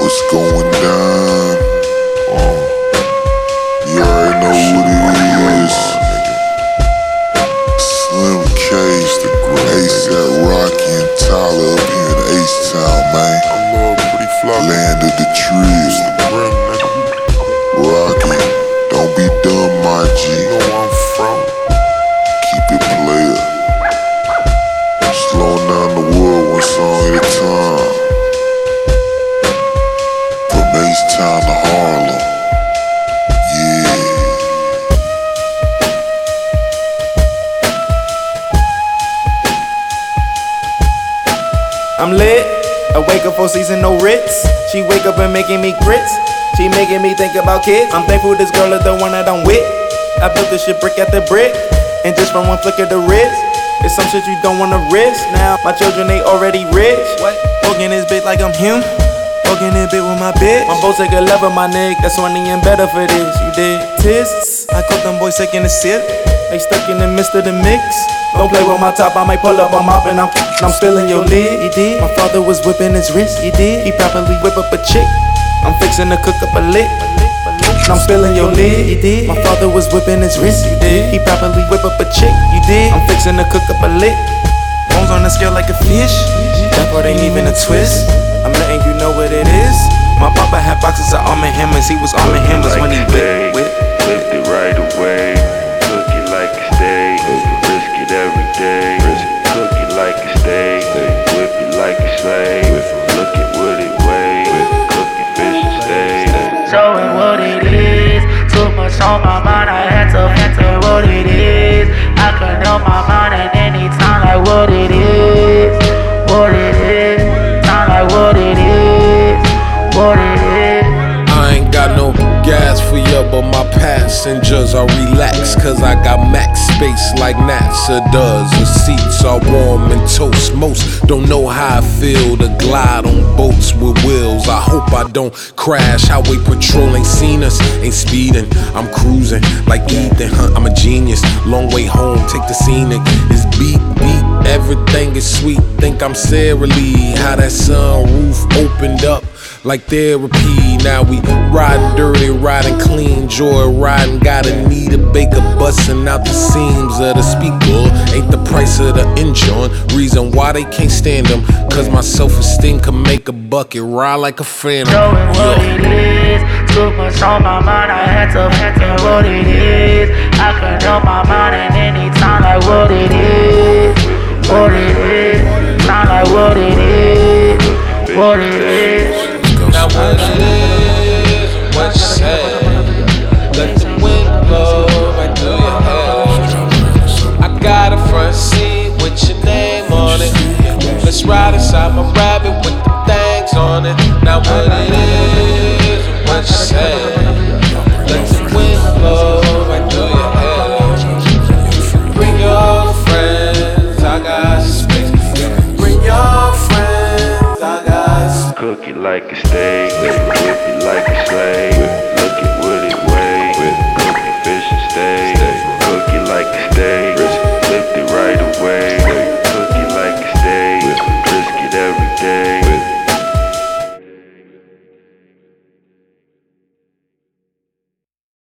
What's going down? You already know what it is. Slim K, ASAP Rocky and Tyler up here in H-Town, man. Land of the trees. Rocky, don't be dumb, my G. Keep it player. Slowing down the world one song at a time. From H-Town to Harlem. Yeah. I'm lit. I wake up for season, no Ritz. She wake up and making me grits. She making me think about kids. I'm thankful this girl is the one that I'm with. I built this shit brick after brick, and just from one flick of the wrist, it's some shit you don't wanna risk. Now my children, they already rich. Walking this bitch like I'm him. Walking this bitch with my bitch. My boy take a love of my nigga. That's only and better for this. You did tis. I caught them boys taking a sip. They stuck in the midst of the mix. Don't play with my top, I might pull up, I'm up and I'm spilling your lid. He did. My father was whipping his wrist. He did. He probably whip up a chick. I'm fixing to cook up a lick. I'm spilling your lid. He did. My father was whipping his wrist. You did. He probably whip up a chick. You did. I'm fixing to cook up a lick. Bones on the scale like a fish. That part ain't even a twist. I'm letting you know what it is. My papa had boxes of Arm & Hammers. He was Arm & Hammers when he whipped it right away. Cook it like a steak. Risk it every day. Cook it like a steak. Whip it like a slave. Look at what it weighs. Cooking fish and steak. Showing what it is. Too much on my mind, I had to enter what it is. I can know my mind at any time, like what it is. What it is. Time like what it is. What it is. I ain't got no gas for you, but my passengers are relaxed, cause I got max space like NASA does. The seats are warm and toast. Most don't know how I feel to glide on boats with wheels. I hope I don't crash. Highway patrol ain't seen us, ain't speeding. I'm cruising like Ethan Hunt, I'm a genius. Long way home, take the scenic. It's beat, everything is sweet. Think I'm Sara Lee. How that sunroof opened up like therapy. Now we riding dirty, riding clean, joy riding. Got a need a baker busting out the seams of the speaker. Ain't the price of the engine reason why they can't stand them. Cause my self-esteem can make a bucket ride like a phantom. Knowing what it is. Too much on my mind, I had to enter what it is. I can know my mind at any time, like what it is. What it is. Time like what it is. What it is. Now what it is and what you say. Let the wind blow right through your hair. I got a front seat with your name on it. Let's ride inside my rabbit with the things on it. Now what it is and what you say. Let the wind blow right through your hair. Bring your friends, I got space. Bring your friends, I got space. Cook it like a steak, whip it like a slave. Look at what it weighs. Cooking fish and steak. Cook it like a steak. Lift it right away.